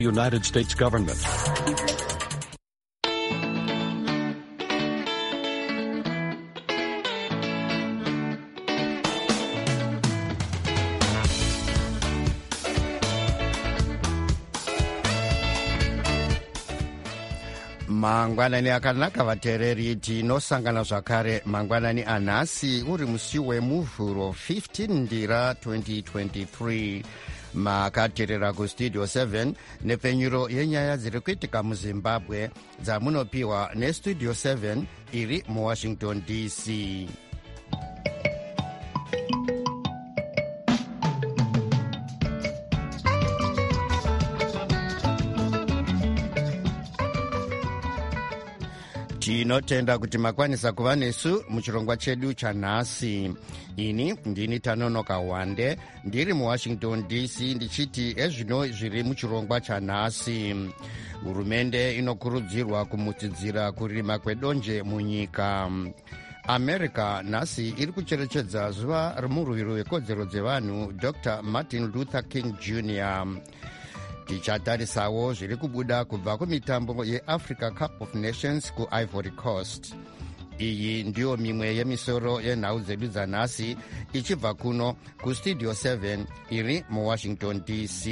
United States government. Mangwanani akanaka vateereri, tinosangana zvakare mangwanani anhasi uri musi wemuvhuro 15 ndira 2023. Makateerera kustudio 7 nepfenyuro yenyaya dziri kuitika muzimbabwe dzamunopiwa nestudio 7 iri muwashington dc. Tinotenda kuti makwanisa kuva nesu muchirongwa chedu chanhasi. Ini ndini Tanonoka Wande ndiri muwashington dc ndichiti ezvino zviri muchirongwa chanhasi. Hurumende inokurudzirwa kumutsidzira kurima kwedonje munyika. America nhasi iri kucherechedza zuva remurwiro wekodzero dzevanhu Dr. Martin Luther King Jr. Tichatarisawo zviri kubuda kubva kumitambo yeAfrica Cup of Nations kuIvory Coast. Iyi ndiyo mimwe yemisoro yenhau dzedu dzanhasi ichibva kuno kustudio 7 iri muwashington dc.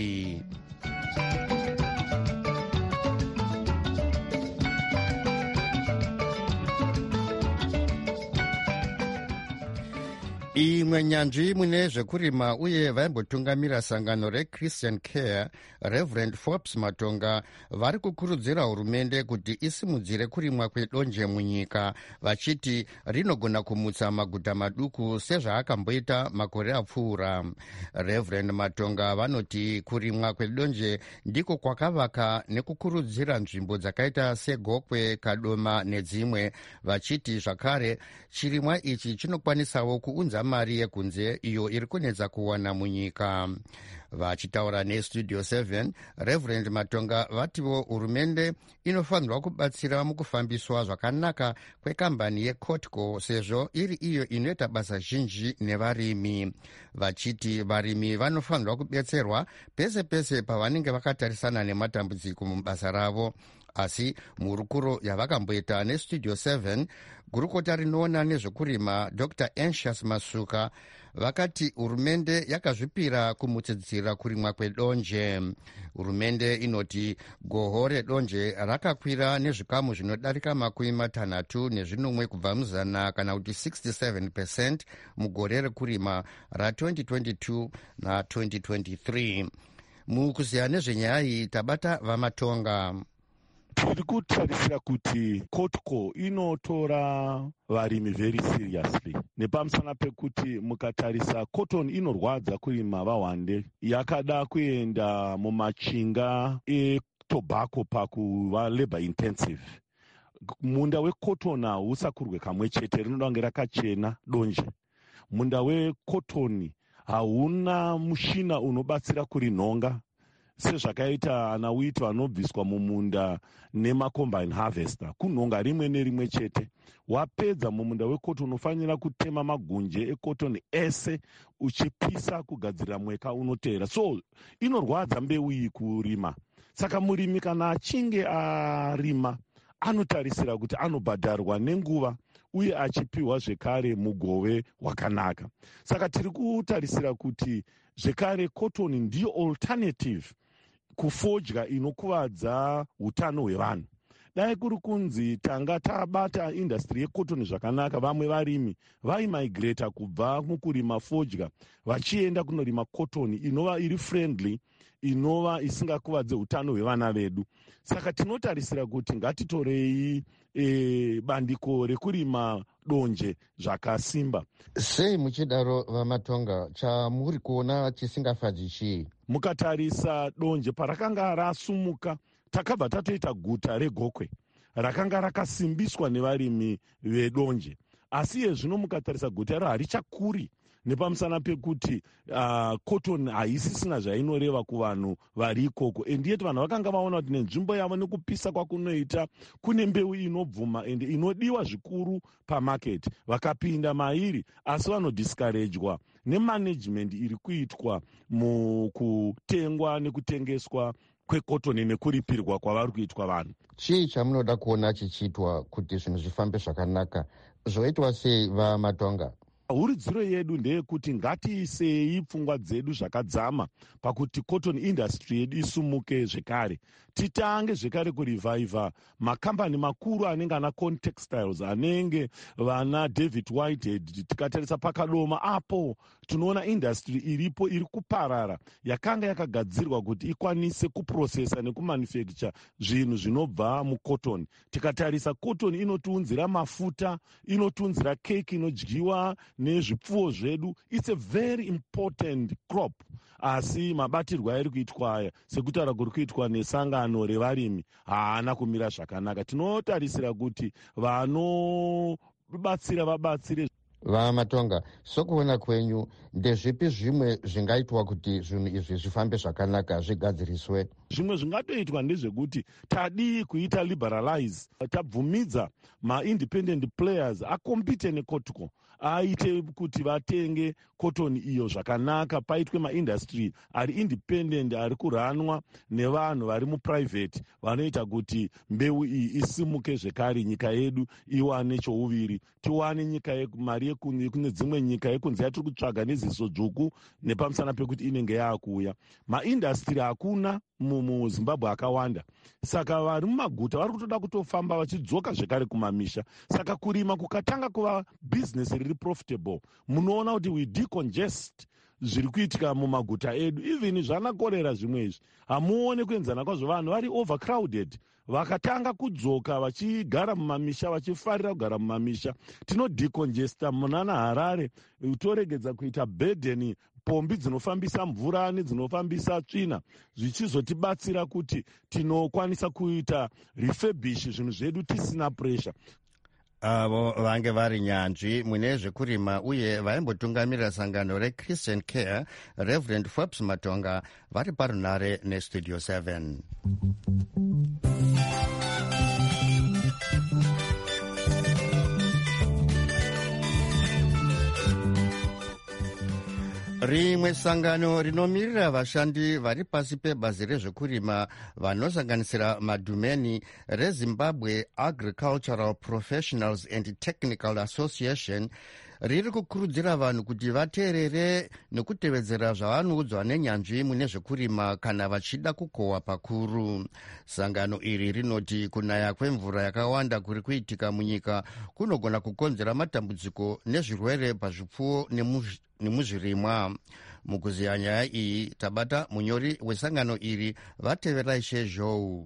Imwe nyanzvi mune zvekurima uye vaimbotungamira sangano reChristian Care, Reverend Forbes Matonga, vari kukurudzira hurumende kuti isimudzire kurimwa kwedonje munyika, vachiti rinogona kumutsa maguta maduku sezvaakamboita makore apfuura. Reverend Matonga vanoti kurimwa kwedonje ndiko kwakavaka nekukurudzira nzvimbo dzakaita seGokwe, Kadoma nedzimwe, vachiti zvakare chirimwa ichi chinokwanisawo kuunza mari yekunze iyo iri kunetsa kuwana munyika. Vachitaura nestudio 7, Reverend Matonga vatiwo hurumende inofanirwa kubatsira mukufambiswa zvakanaka kwekambani yeCotco sezvo iri iyo inoita basa zhinji nevarimi. Vachiti varimi vanofanirwa kubetserwa pese pese pavanenge vakatarisana nematambudziko mubasa ravo. Asi murukuro yavakamboita nestudio 7, gurukota rinoona nezvekurima Dr. Anxious Masuka vakati hurumende yakazvipira kumutsidzira kurimwa kwedonje. Hurumende inoti goho redonje rakakwira nezvikamu zvinodarika 60 kubva muzana kana kuti 67% mugore rekurima ra2022 na2023. Mukuziya nezvenyaya iyi tabata Vamatonga. Tiri kutarisira kuti Cotco inotora varimi very seriously, nepamusana pekuti mukatarisa cotton inorwadza kurima vahwande, yakada kuenda mumachinga etobacco pakuva labor intensive. Munda wecotton hausakurwe kamwe chete, rinoda kunge rakachena donje. Munda wecotton hauna mushina unobatsira kurinhonga sezvakaita anawiti vanobviswa mumunda nemacombine harvester, kunhonga rimwe nerimwe chete. Wapedza mumunda wecotton unofanira kutema magunje ecotton ese uchipisa kugadzira mweka unoteera. So inorwadza mbeu iyi kurima. Saka murimi kana achinge arima anotarisira kuti anobhadharwa nenguva uye achipiwa zvekare mugove wakanaka. Saka tiri kutarisira kuti zvekare cotton ndiyo alternative kufodya inokuvadza utano hwevanhu. Dai kuri kunzi tanga tabata industry yecotton zvakanaka, vamwe varimi vaimigrata kubva mukurima fodya vachienda kunorima cotton inova iri friendly, inova isingakuvadze utano hwevana vedu. Saka tinotarisira kuti ngatitorei bandiko rekurima donje zvakasimba. Sei muchidaro Vamatonga, chamuri kuona chisingafadzi chii? Mukatarisa donje parakanga rasumuka, takabva tatoita guta reGokwe rakanga rakasimbiswa nevarimi vedonje. Asi zvino mukatarisa guta iro harichakuri nepamusana pekuti cotton haisisina zvainoreva kuvanhu vari ikoko. Endiyeti vanhu vakanga vaona kuti nenzvimbo yavo nekupisa kwakunoita kune mbeu inobvuma ende inodiwa zvikuru pamaketi. Vakapinda mairi asi vanodiscouragedwa nemanagement iri kuitwa mukutengwa nekutengeswa kwekotoni nekuripirwa kwavari kuitwa vanhu. Chii chamunoda kuona chichiitwa kuti zvinhu zvifambe zvakanaka? Zvoitwa sei vaMatonga? Huridziro yedu ndeyekuti ngatiisei pfungwa dzedu zvakadzama pakuti cotton industry yedu isumuke zvekare. Titange zvekare kurivhaivha makambani makuru anenge ana Contextiles, anenge vana David Whitehead. Tikatarisa pakadoma apo tinoona industry iripo iri kuparara yakanga yakagadzirwa kuti ikwanise kuprocessa nekumanufacture zvinhu zvinobva mucotton. Tikatarisa cotton inotiunzira mafuta, inotiunzira keki inodyiwa nezvipfuwo zvedu. It's a very important crop. Asi mabatirwo airi kuitwa aya sekutaura kuri kuitwa nesangano revarimi haana kumira zvakanaka. Tinotarisira kuti vanobatsira vabatsire. VaMatonga, sokuona kwenyu ndezvipi zvimwe zvingaitwa kuti zvinhu izvi zvifambe zvakanaka, zvigadziriswe? Zvimwe zvingatoitwa ndezvekuti tadii kuita liberalize, tabvumidza ma-independent players akompite nekotiko, aite kuti vatenge cotton iyo zvakanaka, paitwe maindustry ari independent ari kuranwa nevanhu vari muprivate vanoita kuti mbeu iyi isimuke zvekare, nyika yedu iwane chouviri, tiwane nyika mari kune dzimwe nyika yekunze yatiri kutsvaga neziso dzvuku nepamusana pekuti inenge yaakuuya. Maindastry hakuna muZimbabwe akawanda, saka vari mumaguta vari kutoda kutofamba vachidzoka zvekare kumamisha. Saka kurima kukatanga kuva bhizinesi riri profitable, munoona kuti we decongest zviri kuitika mumaguta edu. Even zvanakorera zvimwe izvi hamuone kuenzana kwazvo, vanhu vari overcrowded, vakatanga kudzoka vachigara mumamisha, vachifarira kugara mumamisha. Tinodecongesta munana Harare, toregedza kuita burden pombi dzinofambisa mvura nedzinofambisa tsvina, zvichizotibatsira kuti tinokwanisa kuita refurbish zvinhu zvedu tisina pressure. Avo vange vari nyanzvi mune zvekurima uye vaimbotungamirira sangano reChristian Care, Reverend Forbes Matonga, vari parunare neStudio 7. Rimwe sangano rinomirira vashandi vari pasi pebazi rezvekurima vanosanganisira madhumeni reZimbabwe Agricultural Professionals and Technical Association riri kukurudzira vanhu kuti vateerere nekutevedzera zvavanoudzwa nenyanzvi mune zvekurima kana vachida kukohwa pakuru. Sangano iri rinoti kunaya kwemvura yakawanda kuri kuitika munyika kunogona kukonzera matambudziko nezvirwere pazvipfuwo nemuzvirimwa. Mukuziya nyaya iyi tabata munyori wesangano iri, vateverai shezhou.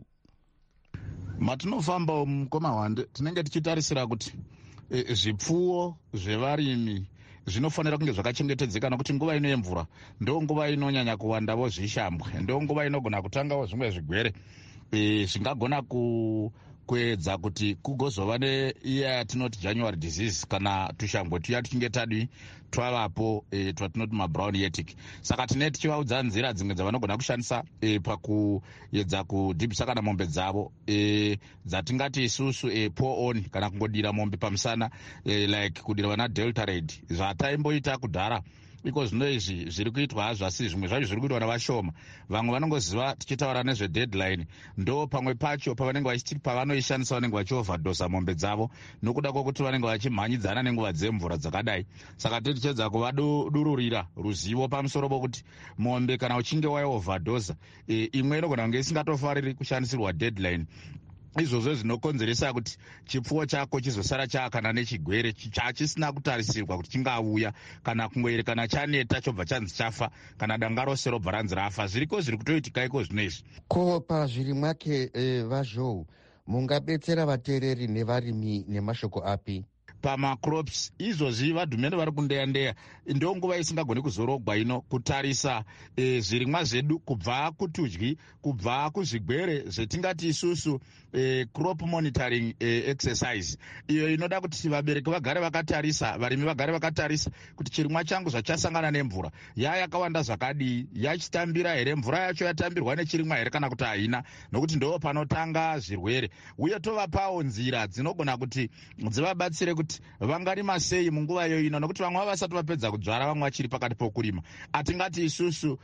Matinofamba mukomahwande tinenge tichitarisira kuti zvipfuwo zvevarimi zvinofanira kunge zvakachengetedzeka, nokuti nguva ino yemvura ndo nguva inonyanya kuwandawo zvishambwe, ndo nguva inogona kutangawo zvimwe zvigwere zvingagona kuedza kuti kugozova neiya yatinoti January disease kana tushambwe tuya tuchinge tadwi twavapo twatinoti mabrown yetic. Saka tine tichivaudza nzira dzimwe dzavanogona kushandisa pakuedza kudhibhisa kana mombe dzavo dzatingati isusu pour on kana kungodira mombe pamusana, like kudira vana Delta Red zvataimboita kudhara. Iko zvino izvi zviri kuitwa hazvo, asi zvimwe zvacho zviri kuitwa navashoma. Vamwe vanongoziva tichitaura nezvedeadline, ndo pamwe pacho pavanenge vachiti pavanoishandisa vanenge vachiovhadosa mombe dzavo nokuda kwokuti vanenge vachimhanyidzana nenguva dzemvura dzakadai. Saka tichedza kuvadururira ruzivo pamusoro pokuti mombe kana uchinge waiovhadosa imwe inogona kunge isingatofariri kushandisirwa deadline. Izvozvo zvinokonzeresa kuti chipfuwo chako chizosara chaakana nechigwere chisina kutarisirwa kuti chingauya, kana kungoere kana chaneta chobva chanzi chafa, kana danga rose robva ranzi rafa. Zviriko zviri kutoitika iko zvino izvi. Ko pazviri mwake vazhou mungabetsera vateereri nevarimi nemashoko api? Pamacrops izvozvi vadhumene vari kundeya ndo nguva isingagoni kuzorogwa ino kutarisa zvirimwa zvedu kubva kutudyi, kubva kuzvigwere zvetingati isusu crop monitoring exercise, iyo inoda kuti vabereki vagare vakatarisa, varimi vagare vakatarisa kuti chirimwa changu zvachasangana nemvura yakawanda zvakadii, yachitambira here, mvura yacho yatambirwa nechirimwa here kana kuti haina, nokuti ndo panotanga zvirwere. Uye tovapawo nzira dzinogona kuti dzivabatsire kuti kuti vangarima sei munguva iyoino, nokuti vamwe vavasati vapedza kudzvara, vamwe vachiri pakati pokurima. Hatingati isusu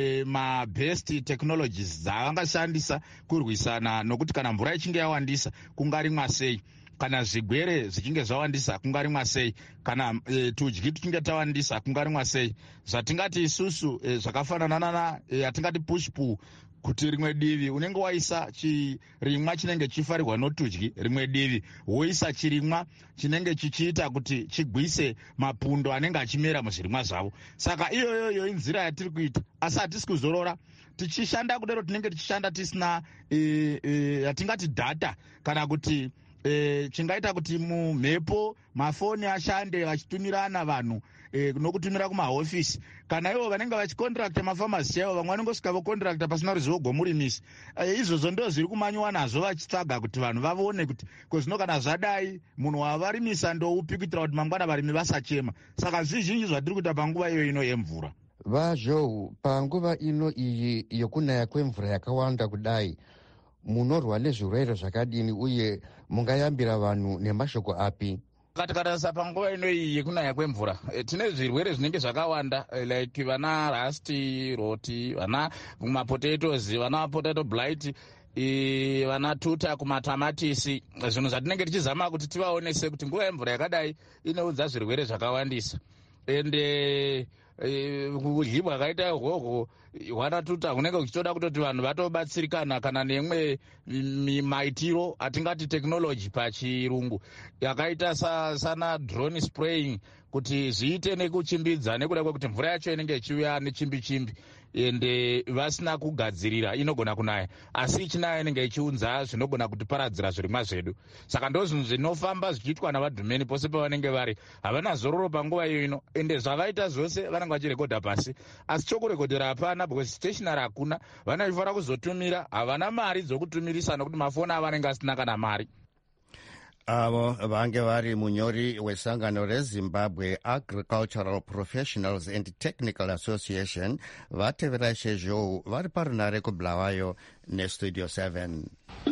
mabest technologies dzavangashandisa kurwisana nokuti kana mvura ichinge yawandisa kungarimwa sei, kana zvigwere zvichinge zvawandisa kungarimwa sei, kana tudyi tuchinge tawandisa kungarimwa sei. Zvatingati isusu zvakafanana hatingati push pull, kuti rimwe divi unenge waisa chirimwa chinenge chifarirwa notudyi, rimwe divi woisa chirimwa chinenge chichiita kuti chigwise mapundo anenge achimera muzvirimwa zvavo. Saka iyoyo inzira yatiri kuita, asi hatisi kuzorora. Tichishanda kudaro tinenge tichishanda tisina yatingati data, kana kuti chingaita kuti mumhepo mafoni ashande vachitumirana vanhu nokutumira kumahofisi. Kana ivo vanenge vachikontrakta mafamasi chaivo, vamwe vanongosvika vokontrakta pasina ruzivo gomurimisi. Izvozvo ndo zviri kumanyiwa nazvo vachitsvaga kuti vanhu vavone kuti kozvino kana zvadai munhu wavarimisa ndoupi, kuitira kuti mangwana varimi vasachema. Saka zvizhinji zvatiri kuita panguva iyo ino yemvura. Vazhou, panguva ino iyi yokunaya kwemvura yakawanda kudai, munorwa nezvirwere zvakadini uye mungayambira vanhu nemashoko api? Tikatarisa panguva ino iyi yekunaya kwemvura, tine zvirwere zvinenge zvakawanda, like vana rasti, roti, vana mapotatoes, vana potato blight, vana tuta kumatamatisi. Zvinhu zvatinenge tichizama kuti tivaonese kuti nguva yemvura yakadai inoudza zvirwere zvakawandisa. Ende kudyiwa kaita ihwohwo hwanatuta hunenge kuchitoda kutoti vanhu vatobatsirikana kana neimwe maitiro atingati technology pachirungu, yakaita sana drone spraying, kuti zviite nekuchimbidza nekuda kwekuti mvura yacho inenge ichiuya nechimbi-chimbi ende vasina kugadzirira inogona kunaya, asi ichinaya inenge ichiunza zvinogona kutiparadzira zvirimwa zvedu. Saka ndo zvinhu zvinofamba zvichiitwa navadhumeni pose pavanenge vari. Havana zororo panguva iyo ino, ende zvavaita zvose vanenge vachirekodha pasi, asi chokurekodhera hapana, because stationary hakuna. Vanofanira kuzotumira, havana mari dzokutumirisa nokuti mafoni avanenge asina kana mari. Avo vange vari munyori wesangano reZimbabwe Agricultural Professionals and Technical Association vatevera izvezvo vari parunare kuBulawayo neStudio 7.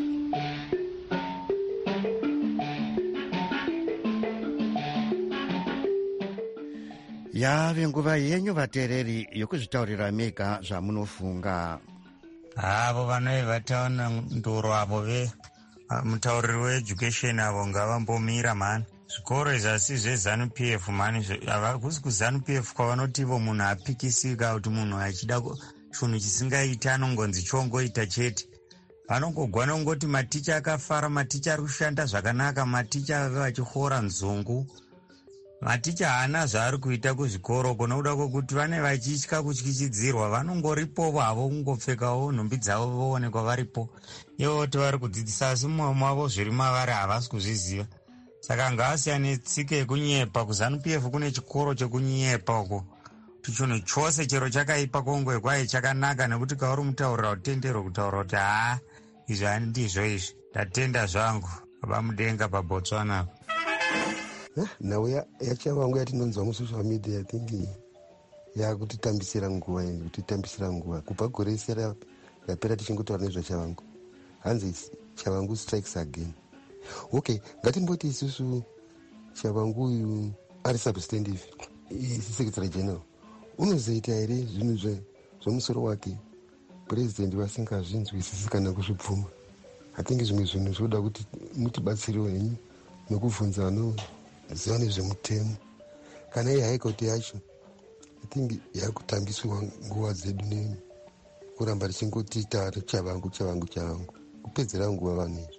Yave nguva yenyu vateereri yokuzvitaurira mega zvamunofunga. Avo vanoye vataona ndoro avo mutauriri weeducation avo ngavambomira mani. Zvikoro izvasi zveZANU-PF mani, havasi kuZANU-PF kwavanoti ivo munhu apikisika kuti munhu achida chinhu chisingaiti anongonzi chongoita chete. Vanongogwana kungoti maticha akafara, maticha ari kushanda zvakanaka, maticha vachihora nzungu. Maticha haana zvaari kuita kuzvikoro kunokuda kwokuti vane vachitya kutyichidzirwa, vanongoripo havo kungopfekawo nhumbi dzavo voonekwa varipo. Ivo kuti vari kudzidzisa, asi mumwe mavo zviri mavari havasi kuzviziva. Saka ngavasiyane tsika yekunyepa. KuZANU-PF kune chikoro chekunyepa uko. Kuti chinhu chose chero chakaipa kongwe kwaye chakanaka, nekuti kauri mutaurira utendero kutaura kuti izvi handizvo izvi, ndatenda zvangu. Baba mudenga paBotswana. Nhau yachavangu yatinonzwa musocial media, I think yakutitambisira nguva iyi, kutitambisira nguva kubva gore rese rapera tichingotaura nezvachavangu. Hanzi chavangu strikes again. Okay, ngatimboti isusu chavangu uyu ari substantive secretary general, unozoita here zvinhu zvemusoro wake president vasingazvinzwisisi kana kuzvibvuma? I think zvimwe zvinhu zvoda kuti mutibatsirewo henyu nokubvunza vanoziva nezvemutemo. Kana iyi haikoti yacho I think yakutambiswa nguva dzedu nekuramba richingoti chavangu kupedzera nguva vanhu izvi.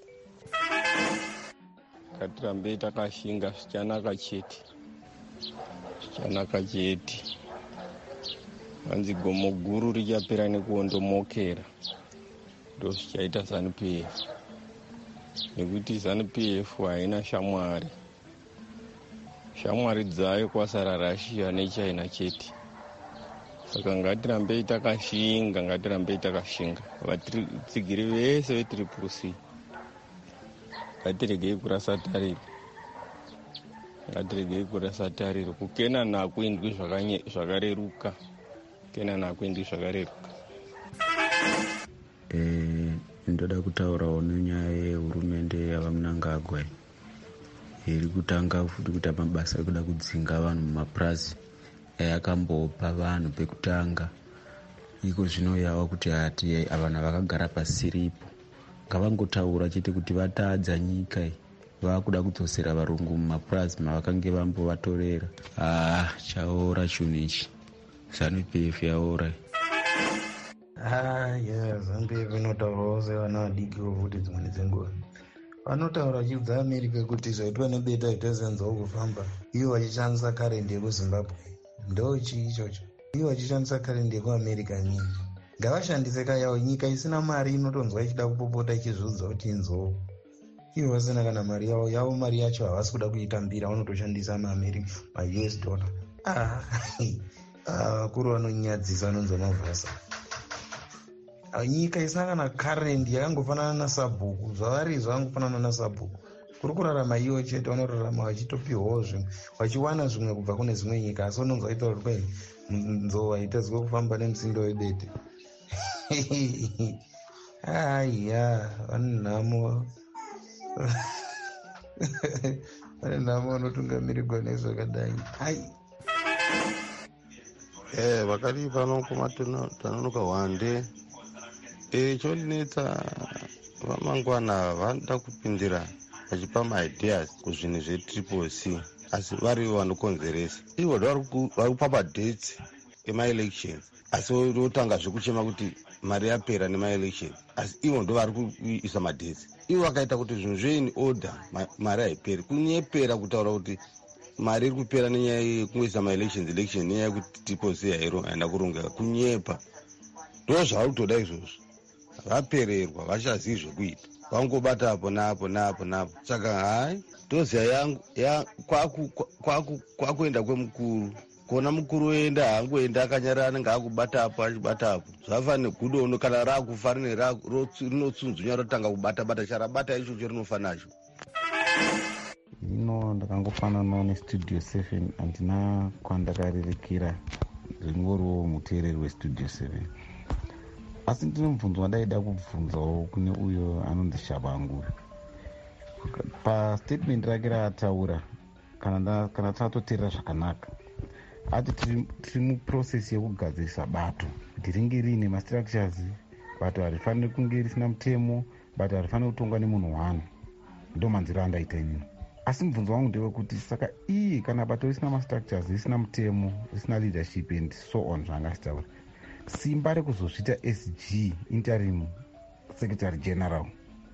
Ngatirambei takashinga zvichanaka chete. Hanzi gomo guru richapera nekuondomokera, ndo zvichaita ZANU-PF, nekuti ZANU-PF haina shamwari dzayo kwasara Russia neChina chete. Saka ngatirambei takashinga, vatsigiri vese veTriple-C ngatiregei kurasa tariro, kukena nakuindwi zvakareruka. Ndoda kutaurawo nenyaya yehurumende yavaMnangagwa. iri kutanga futi kuita mabasa ekuda kudzinga vanhu mumapurazi ayakambopa vanhu pekutanga. Iko zvino yava kuti hati vanhu vakagara pasiripo ngavangotaura chete kuti vatadza nyika vakuda kudzosera varungu mumapurazi mavakange vambovatorera. Chaora chinhu ichi. ZANU-PF yaora. ZANU-PF inotaurawo sevana vadikiwo futi dzimweni dzenguva. Vanotaura vachibva America kuti zvaitwa nebeta itazenzawo kufamba ivo vachishandisa karendi yekuZimbabwe. Ndo chii ichocho? Ivo vachishandisa karendi yekuAmerica nyingi. Ngavashandise kayawo. Nyika isina mari inotonzwa ichida kupopota ichizvudza kuti inzou. Ivo vasina kana mari yavo mari yacho havasi kuda kuitambira, vanotoshandisa ma-US dollar. Vakuru vanonyadzisa vanonzwa mavhasa. Nyika isina kana karendi yakangofanana nasabhuku. Zvavari zvakangofanana nasabhuku. Kuri kurarama iwo chete, vanorarama vachitopiwawo zvimwe, vachiwana zvimwe kubva kune dzimwe nyika. Asi unonzwa itaura kuti nzou haitadzwa kufamba nemusindo webete. Vane nhamo. Vane nhamo vanotungamirirwa nezvakadai. Vakati panokuma tanonoka Hwande. Chodinetsa vamangwana vanoda kupindira vachipa maideas kuzvinhu zvetriple-C, asi varivo vanokonzeresa. Ivo vari kupa madhates emaelections, asi votanga zvekuchema kuti mari yapera nemaelections, asi ivo ndo vari kuisa madhates. Ivo vakaita kuti zvinhu zvein order mari haiperi, kunyepera kutaura kuti mari iri kupera nenyaya yekungoisa maelections nenyaya yekuti triple-C haina kurongeka, kunyepa. Ndo zvavari kutoda izvozvo. Vapererwa, vachazivi zvekuita, vangobata apo napo. Saka toziya yangu kwakuenda kwemukuru, kona mukuru oenda haangoenda akanyarara, anenge akubata apo achibata apo. Zvafanira gudo kana rakufa rinotsunzunya rotanga kubata charabata ichocho rinofanacho. Ndakangofananawo nestudio 7, handina kwandakarirekera, zvingoriwo muteereri westudio 7. Asi ndine mubvunzo wandaida kubvunzawo kune uyo anonzi Shabangu. Pastatement rake raataura, kana tatoteerera zvakanaka, ati tiri muprocess yekugadzirisa bato kuti ringe riine mastructures. Bato harifaniri kunge risina mutemo, bato harifaniri kutongwa nemunhu wani. Ndo manziro andaita inini. Asi mubvunzo wangu ndewekuti saka iye kana bato risina mastructures, risina mutemo, risina leadership and so on zvaangachitaura, simba rekuzosvita SG interim secretary general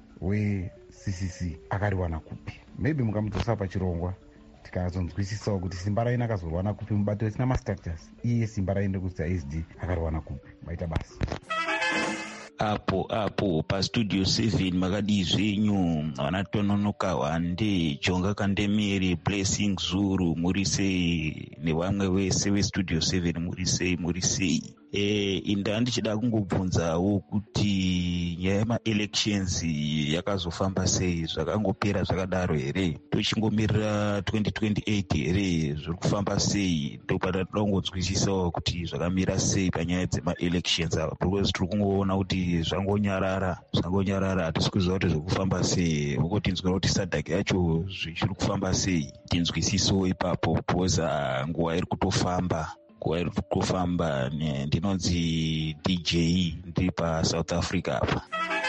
weCCC akariwana kupi? Maybe mukamudzosa pachirongwa tikazonzwisisawo kuti simba raina akazoriwana kupi mubato risina mastructures, iye simba rainde kuita SD akariwana kupi? Maita basi apo pastudio 7 makadii zvenyu vanatononoka Hwande, Jonga Kandemere, Blessing Zuru, muri sei? Nevamwe vese vestudio 7 muri sei? Inda ndichida kungobvunzawo kuti nyaya yemaelections yakazofamba sei? Zvakangopera zvakadaro here? Tochingomira 2028 here? Zviri kufamba sei? Ndopata toda kungonzwisisawo kuti zvakamira sei panyaya dzemaelections apa, because tiri kungoona kuti zvangonyarara, hatisi kuziva kuti zviri kufamba sei. Vokotinzwira kuti sadhaki yacho zvichiri kufamba sei? Tinzwisisewo ipapo, because nguva iri kutofamba. Ndinonzi DJ ndiri paSouth Africa apa.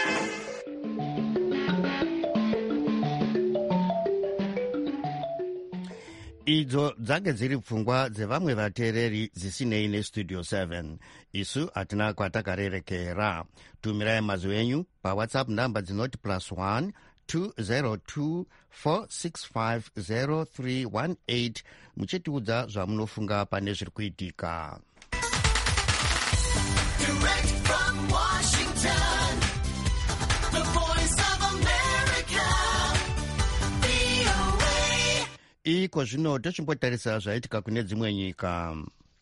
Idzo dzange dziri pfungwa dzevamwe vateereri dzisinei nestudio 7. Isu hatina kwatakarerekera. Tumirai mazwi enyu paWhatsApp namba dzinoti +1 202 465 0318 muchitiudza zvamunofunga pane zviri kuitika. Iko zvino tochimbotarisa zvaitika kune dzimwe nyika.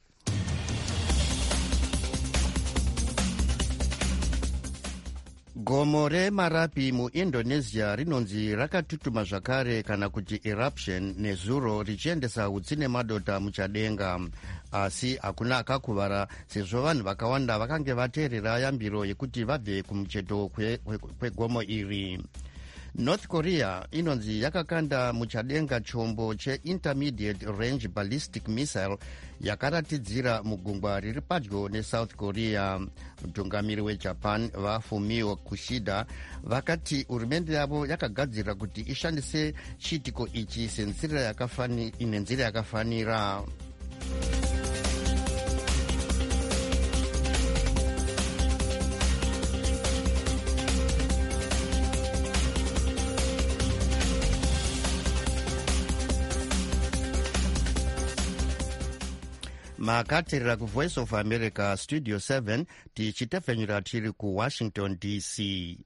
Gomo reMarapi muIndonesia rinonzi rakatutuma zvakare kana kuti eruption nezuro richiendesa utsi nemadota muchadenga, asi hakuna akakuvara sezvo vanhu vakawanda vakange vateerera yambiro yekuti vabve kumucheto kwegomo iri. North Korea inonzi yakakanda muchadenga chombo che-intermediate range ballistic missile yakaratidzira mugungwa riri padyo neSouth Korea. Mutungamiri weJapan vaFumio Kishida vakati hurumende yavo yakagadzirira kuti ishandise chiitiko ichi nenzira yakafanira. makateerera kuvoice of America studio 7 tichitefenyura tiri kuWashington DC.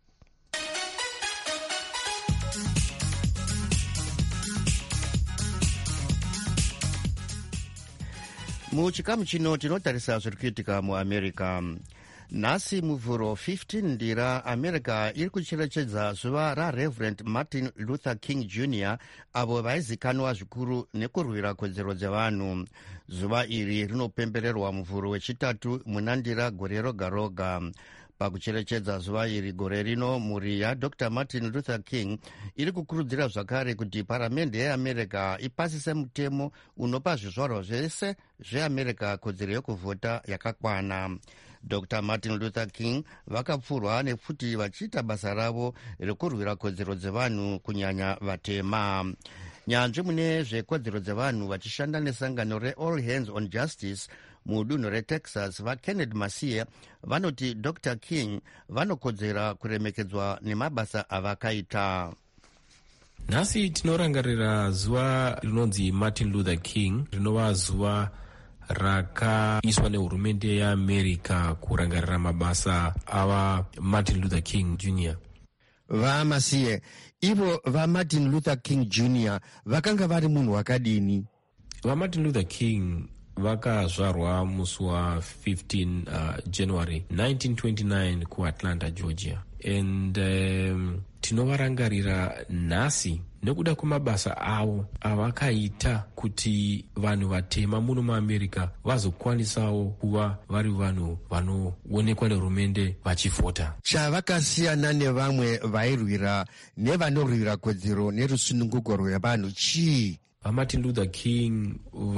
muchikamu chino tinotarisa zviri kuitika muAmerica. Nhasi muvhuro 15 ndira America iri kucherechedza zuva raReverend Martin Luther King Jr. avo vaizikanwa zvikuru nekurwira kodzero dzevanhu. Zuva iri rinopembererwa muvhuro wechitatu muna ndira gore roga roga. Pakucherechedza zuva iri gore rino, mhuri yaDr Martin Luther King iri kukurudzira zvakare kuti paramende yeAmerica ipasise mutemo unopa zvizvarwa zvese zveAmerica kodzero yekuvhota yakakwana. Dr Martin Luther King vakapfurwa nekuti vachiita basa ravo rekurwira kodzero dzevanhu kunyanya vatema. Nyanzvi mune zvekodzero dzevanhu vachishanda nesangano reAll Hands on Justice mudunhu reTexas vaKenneth Masia vanoti Dr King vanokodzera kuremekedzwa nemabasa avakaita. Nhasi tinorangarira zuva rinonzi Martin Luther King, rinova zuva rakaiswa nehurumende yeAmerica kurangarira mabasa ava Martin Luther King Jr. Vamasiye, ivo vaMartin Luther King Jr. vakanga vari munhu wakadini? VaMartin Luther King vakazvarwa musi wa15 January 1929 kuAtlanta, Georgia. And tinovarangarira nhasi nekuda kwemabasa avo avakaita kuti vanhu vatema muno muAmerica vazokwanisawo kuva vari vanhu vanoonekwa nehurumende vachivhota. Chavakasiyana nevamwe vairwira nevanorwira kodzero nerusununguko rwevanhu chii? VaMartin Luther King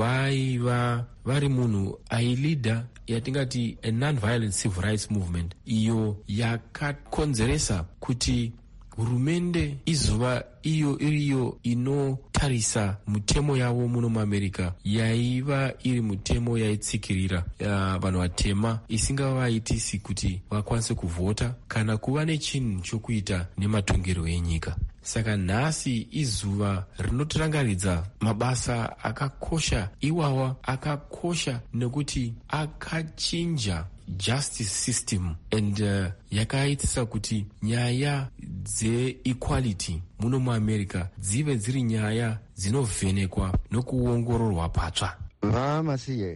vaiva vari munhu ailidha yatingati a non-violent civil rights movement iyo yakakonzeresa kuti hurumende izova iyo iriyo inotarisa mutemo yavo muno muAmerica yaiva iri mutemo yaitsikirira vanhu vatema isingavaitisi kuti vakwanise kuvhota kana kuva nechinhu chokuita nematongerwo enyika. Saka nhasi izuva rinotirangaridza mabasa akakosha iwawa, akakosha nekuti akachinja justice system and yakaitisa kuti nyaya dzeequality muno muAmerica dzive dziri nyaya dzinovhenekwa nokuongororwa patsva. Vamasiye,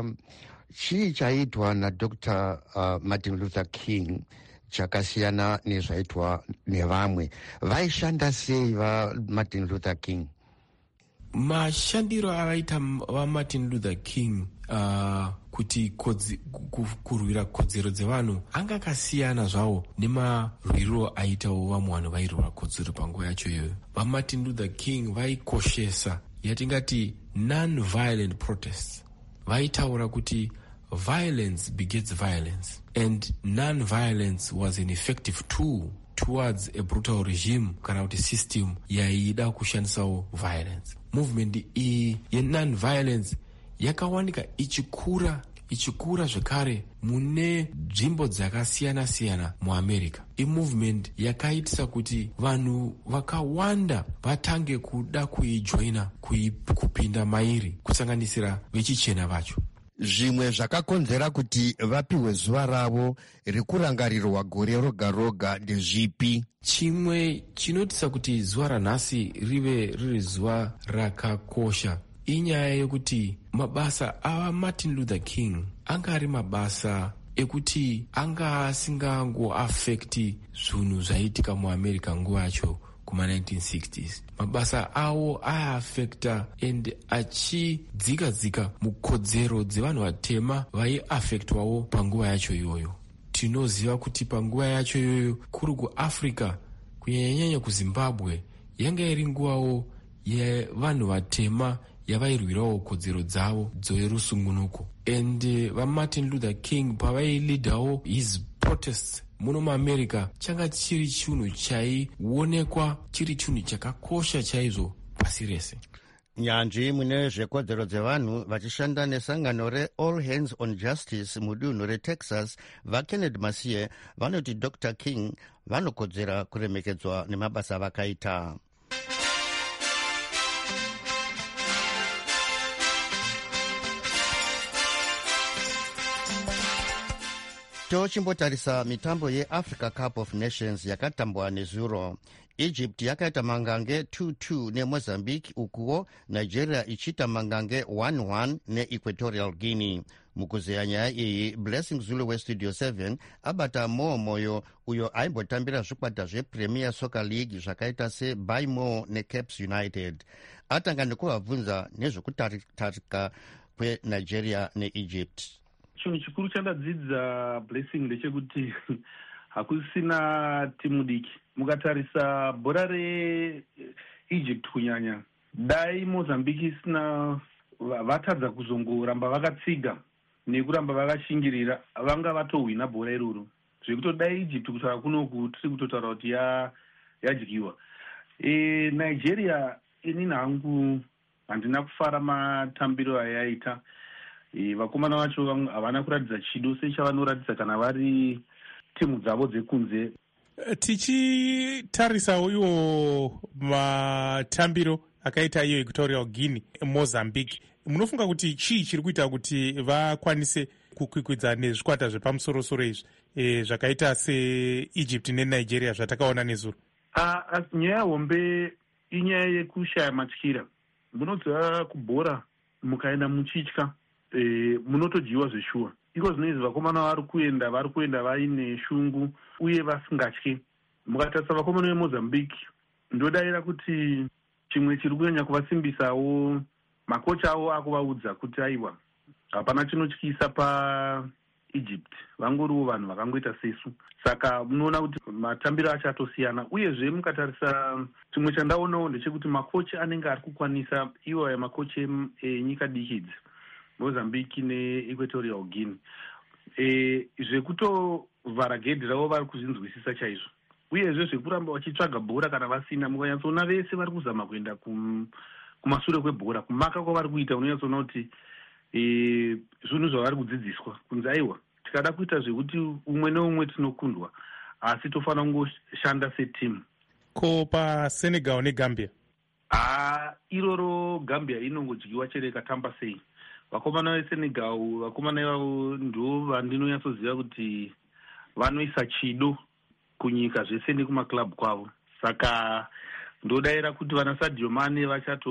chii chaitwa naDr Martin Luther King chakasiyana nezvaitwa nevamwe? Vaishanda sei vaMartin Luther King? Mashandiro avaita vaMartin Luther King kuti kurwira kodzero dzevanhu anga akasiyana zvawo nemarwiro aitawo vamwe vanhu vairwira kodzero panguva yacho iyoyo. VaMartin Luther King vaikoshesa yatingati non-violent protests. Vaitaura kuti violence begets violence, and non-violence was an effective tool towards a brutal regime kana kuti system yaida kushandisawo violence. Movement iyi ye-non-violence yakawanika ichikura zvekare mune nzvimbo dzakasiyana-siyana muAmerica. Movement yakaitisa kuti vanhu vakawanda vatange kuda kuijoina, kupinda mairi, kusanganisira vechichena vacho. Zvimwe zvakakonzera kuti vapiwe zuva ravo rekurangarirwa gore roga roga ndezvipi? Chimwe chinotisa kuti zuva ranhasi rive riri zuva rakakosha inyaya yekuti mabasa ava Martin Luther King anga ari mabasa ekuti anga asingangoafekti zvinhu zvaiitika muAmerica nguva yacho kuma-1960s. Mabasa awo aiafekta and achidzika mukodzero dzevanhu vatema vaiafektwawo panguva yacho iyoyo. Tinoziva kuti panguva yacho iyoyo kuri kuAfrica kunyanyanyanya kuzimbabwe yanga iri nguvawo yevanhu vatema yavairwirawo kodzero dzavo dzerusungunuko. And vamartin Luther King pavailidhawo his protests muno muamerica changa chiri chinhu chaionekwa chiri chinhu chakakosha chaizvo pasi rese. nyanzvi mune zvekodzero dzevanhu vachishanda nesangano reAll Hands on Justice mudunhu retexas vaKenneth Masie vanoti Dr King vanokodzera kuremekedzwa nemabasa vakaita. tochimbotarisa mitambo yeAfrica Cup of Nations yakatambwa nezuro. Egypt yakaita mangange 2-2 neMozambique, ukuwo Nigeria ichita mangange 1-1 neEquatorial Guinea. mukuzeya nyaya iyi Blessing Zulu westudio 7 abata moyo uyo aimbotambira zvikwata zvePremier Soccer League zvakaita seBaimo neCaps United. atanga nekuvabvunza nezvekutarika kweNigeria neEgypt. Chinhu chikuru chandadzidza Blessing ndechekuti hakusina timu diki. Mukatarisa bhora reEgypt kunyanya, dai Mozambique isina vatadza kuzongoramba vakatsiga nekuramba vakashingirira, vanga vatohwina bhora iroro. Zvekutodai Egypt kutaura kunoku tiri kutotaura kuti yadyiwa. Nigeria inini hangu handina kufara matambiro ayaita. Vakomana vacho havana kuratidza chido sechavanoratidza kana vari timu dzavo dzekunze. Tichitarisawo iwo matambiro akaita iyo Equatorial Guinea, Mozambique, munofunga kuti chii chiri kuita kuti vakwanise kukwikwidza nezvikwata zvepamusoro-soro izvi zvakaita seEgypt neNigeria zvatakaona nezuro? Nyaya hombe inyaya yekushaya matyira. Munodziva kubhora mukaenda muchitya munotojiwa zveshuwa. Iko zvinezvi vakomana vari kuenda vaine shungu uye vasingatyi. Mukatarisa vakomana veMozambique, ndodayira kuti chimwe chiri kunyanya kuvasimbisawo, makocha avo akuvaudza kuti aiwa hapana chinotyisa paEgypt, vangoriwo vanhu vakangoita sesu. Saka munoona kuti matambiro acho atosiyana. Uyezve mukatarisa, chimwe chandaonawo ndechekuti makocha anenge ari kukwanisa iwo makocha enyika diki idzi, Mozambique neEquatorial Guinea, zvekutovhara gedhi ravo vari kuzvinzwisisa chaizvo. Uyezve zvekuramba vachitsvaga bhora kana vasina, mukanyatsoona vese vari kuzama kuenda kumashure kwebhora. Kumaka kwavari kuita unonyatsoona kuti zvinhu zvavari kudzidziswa kunzi aiwa tikada kuita zvekuti umwe neumwe tinokundwa, asi tofanira kungoshanda setimu. Ko paSenegal neGambia? Iroro Gambia inongodyiwa chere ikatamba sei. Vakomana veSenegal, vakomana ivavo ndo vandinonyatsoziva kuti vanoisa chido kunyika zvese nekumaklabhu kwavo. Saka ndodayira kuti vana Sadio Mane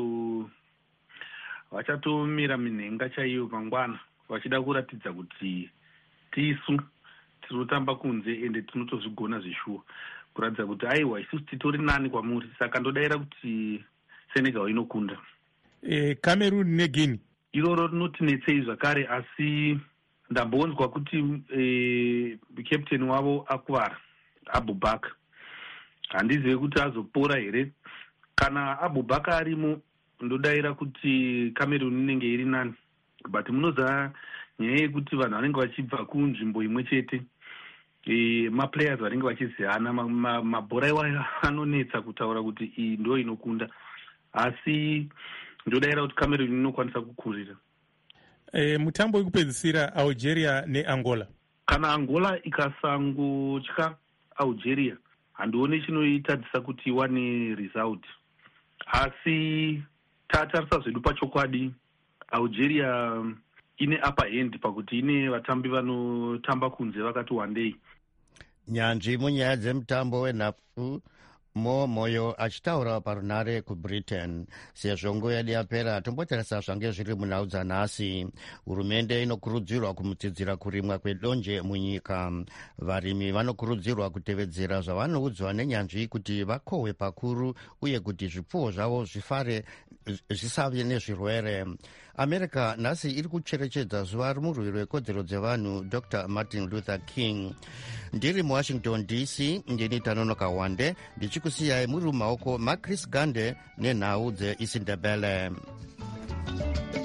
vachatomira minhenga chaiyo mangwana, vachida kuratidza kuti tisu tinotamba kunze ende tinotozvigona zvishuwa, kuratidza kuti aiwa isusu titori nani kwamuri. Saka ndodayira kuti Senegal inokunda. Cameroon neGuinea iroro rinotinetsei zvakare, asi ndambonzwa kuti captain wavo akuvara, Abubakar. Handizive kuti azopora here. Kana Abubakar arimo, ndodayira kuti Cameroon inenge iri nani. But munoziva nyaya yekuti vanhu vanenge vachibva kunzvimbo imwe chete, maplayers vanenge vachiziyana, mabhora iwayo anonetsa kutaura kuti iyi ndo inokunda, asi ndodayira kuti Cameroon inokwanisa kukurira. Mutambo wekupedzisira Algeria neAngola. Kana Angola ikasangotya Algeria, handione chinoitadzisa kuti iwane result. Asi tatarisa zvedu pachokwadi, Algeria ine upper hand pakuti ine vatambi vanotamba kunze vakati wandei. Nyanzvi munyaya dzemutambo wenhabvu moyo achitaura parunare kuBritain. Sezvo nguva yedu yapera, tombotarisa zvange zviri munhau dzanhasi. Hurumende inokurudzirwa kumutsidzira kurimwa kwedonje munyika. Varimi vanokurudzirwa kutevedzera zvavanoudzwa nenyanzvi kuti vakohwe pakuru uye kuti zvipfuwo zvavo zvifare zvisave nezvirwere. America nhasi iri kucherechedza zuva remurwi rwekodzero dzevanhu Dr Martin Luther King. Ndiri muwashington DC, ndini Tanonoka Wande, ndichikusiyai muri mumaoko maChris Gande nenhau dzeIsindebele.